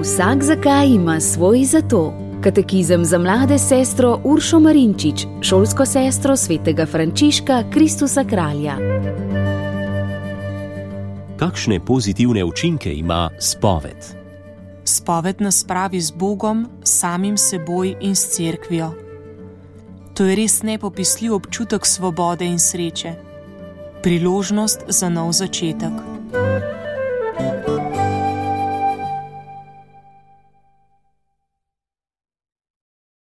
Vsak zakaj ima svoj zato. Katekizem za mlade s sestro Uršo Marinčič, šolsko sestro svetega Frančiška Kristusa Kralja. Kakšne pozitivne učinke ima spoved? Spoved nas spravi z Bogom, samim seboj in s cerkvijo. To je res nepopisljiv občutek svobode in sreče. Priložnost za nov začetek.